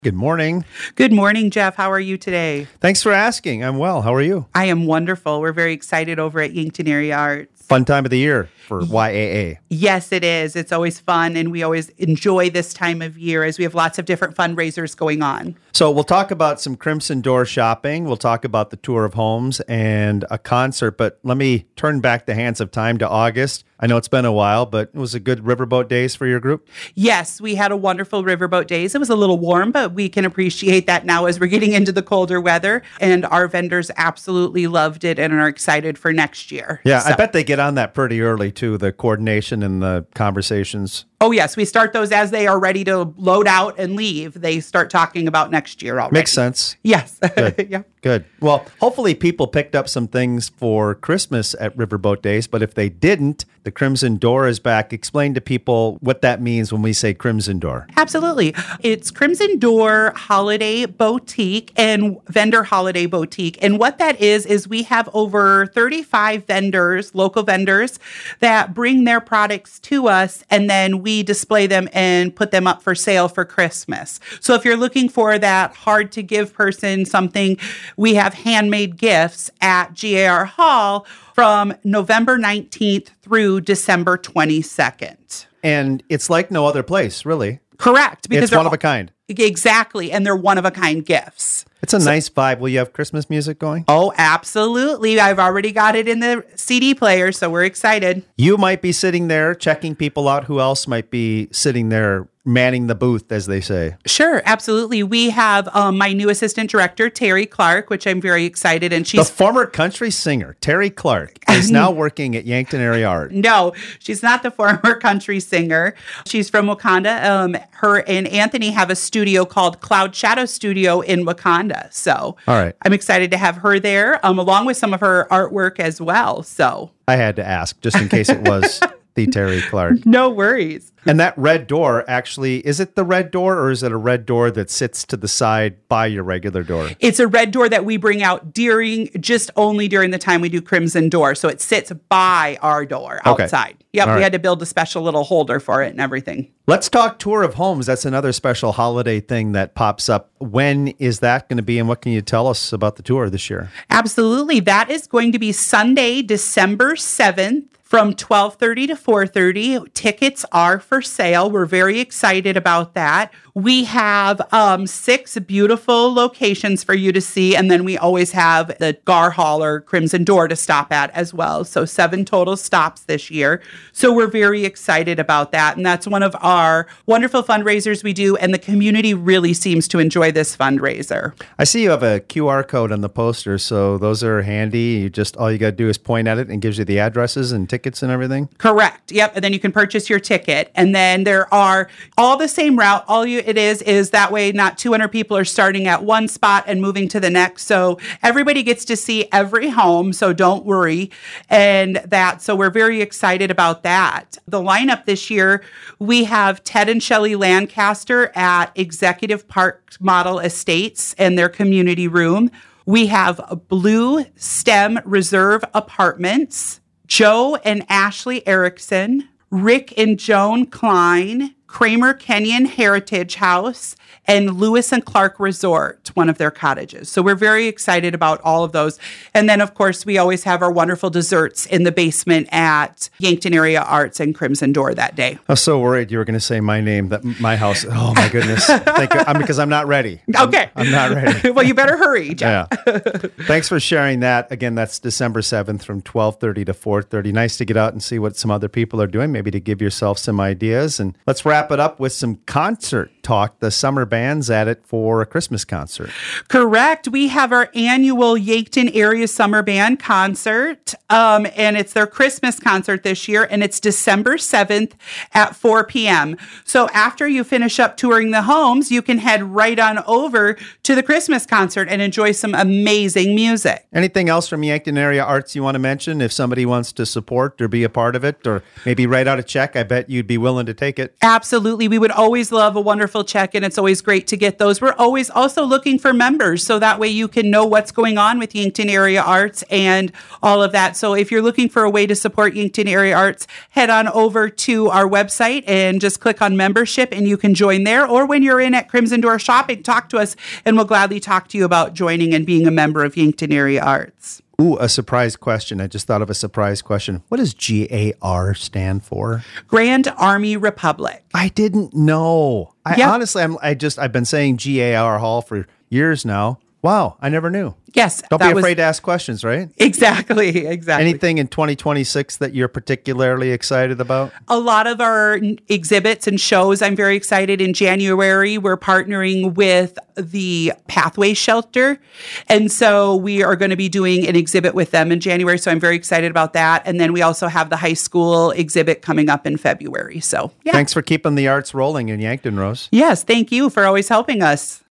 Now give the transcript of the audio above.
Good morning. Good morning, Jeff. How are you today? Thanks for asking. I'm well. How are you? I am wonderful. We're very excited over at Yankton Area Arts. Fun time of the year for YAA. Yes, it is. It's always fun, and we always enjoy this time of year as we have lots of different fundraisers going on. So we'll talk about some Crimson Door shopping. We'll talk about the tour of homes and a concert, but let me turn back the hands of time to August. I know it's been a while, but it was a good riverboat days for your group? Yes, we had a wonderful riverboat days. It was a little warm, but we can appreciate that now as we're getting into the colder weather. And our vendors absolutely loved it and are excited for next year. Yeah, I bet they get on that pretty early, too, the coordination and the conversations. Oh, yes. We start those as they are ready to load out and leave. They start talking about next year already. Makes sense. Yes. Good. Yeah. Good. Well, hopefully people picked up some things for Christmas at Riverboat Days, but if they didn't, the Crimson Door is back. Explain to people what that means when we say Crimson Door. Absolutely. It's Crimson Door Holiday Boutique and Vendor Holiday Boutique. And what that is we have over 35 vendors, local vendors, that bring their products to us, and then we display them and put them up for sale for Christmas. So if you're looking for that hard to give person something, we have handmade gifts at GAR Hall from November 19th through December 22nd. And it's like no other place, really. Correct. Because it's one of a kind. Exactly. And they're one-of-a-kind gifts. It's a nice vibe. Will you have Christmas music going? Oh, absolutely. I've already got it in the CD player, so we're excited. You might be sitting there checking people out. Who else might be sitting there manning the booth, as they say? Sure, absolutely. We have my new assistant director, Terry Clark, which I'm very excited. And she's the former country singer, Terry Clark, is now working at Yankton Area Art. No, she's not the former country singer. She's from Wakanda. Her and Anthony have a studio called Cloud Shadow Studio in Wakanda. So all right. I'm excited to have her there, along with some of her artwork as well. So I had to ask, just in case it was the Terry Clark. No worries. And that red door, actually, is it the red door or is it a red door that sits to the side by your regular door? It's a red door that we bring out only during the time we do Crimson Door. So it sits by our door outside. Okay. Yep, all we right. had to build a special little holder for it and everything. Let's talk tour of homes. That's another special holiday thing that pops up. When is that going to be, and what can you tell us about the tour this year? Absolutely. That is going to be Sunday, December 7th. From 12:30 to 4:30. Tickets are for sale. We're very excited about that. We have 6 beautiful locations for you to see, and then we always have the GAR Hall or Crimson Door to stop at as well. So 7 total stops this year. So we're very excited about that, and that's one of our wonderful fundraisers we do, and the community really seems to enjoy this fundraiser. I see you have a QR code on the poster, so those are handy. All you got to do is point at it and it gives you the addresses and tickets and everything? Correct. Yep. And then you can purchase your ticket. And then there are all the same route. It is that way not 200 people are starting at one spot and moving to the next. So everybody gets to see every home. So don't worry. So we're very excited about that. The lineup this year, we have Ted and Shelley Lancaster at Executive Park Model Estates and their community room. We have Blue Stem Reserve Apartments, Joe and Ashley Erickson, Rick and Joan Klein, Kramer Kenyon Heritage House, and Lewis and Clark Resort, one of their cottages. So we're very excited about all of those. And then, of course, we always have our wonderful desserts in the basement at Yankton Area Arts and Crimson Door that day. I was so worried you were going to say my name, my house. Oh, my goodness. Thank you. Because I'm not ready. Okay. I'm not ready. Well, you better hurry, Jeff. Yeah. Thanks for sharing that. Again, that's December 7th from 12:30 to 4:30. Nice to get out and see what some other people are doing, maybe to give yourself some ideas. And let's wrap it up with some concert talk. The summer band's at it for a Christmas concert. Correct. We have our annual Yankton Area Summer Band concert, and it's their Christmas concert this year, and it's December 7th at 4 p.m. So after you finish up touring the homes, you can head right on over to the Christmas concert and enjoy some amazing music. Anything else from Yankton Area Arts you want to mention if somebody wants to support or be a part of it, or maybe write out a check? I bet you'd be willing to take it. Absolutely. Absolutely. We would always love a wonderful check-in. It's always great to get those. We're always also looking for members, so that way you can know what's going on with Yankton Area Arts and all of that. So if you're looking for a way to support Yankton Area Arts, head on over to our website and just click on membership and you can join there. Or when you're in at Crimson Door Shopping, talk to us and we'll gladly talk to you about joining and being a member of Yankton Area Arts. Ooh, a surprise question. I just thought of a surprise question. What does GAR stand for? Grand Army Republic. I didn't know. Honestly, I've been saying GAR Hall for years now. Wow, I never knew. Yes. Don't be afraid to ask questions, right? Exactly. Anything in 2026 that you're particularly excited about? A lot of our exhibits and shows. I'm very excited. In January, we're partnering with the Pathway Shelter. And so we are going to be doing an exhibit with them in January. So I'm very excited about that. And then we also have the high school exhibit coming up in February. So, yeah. Thanks for keeping the arts rolling in Yankton, Rose. Yes. Thank you for always helping us.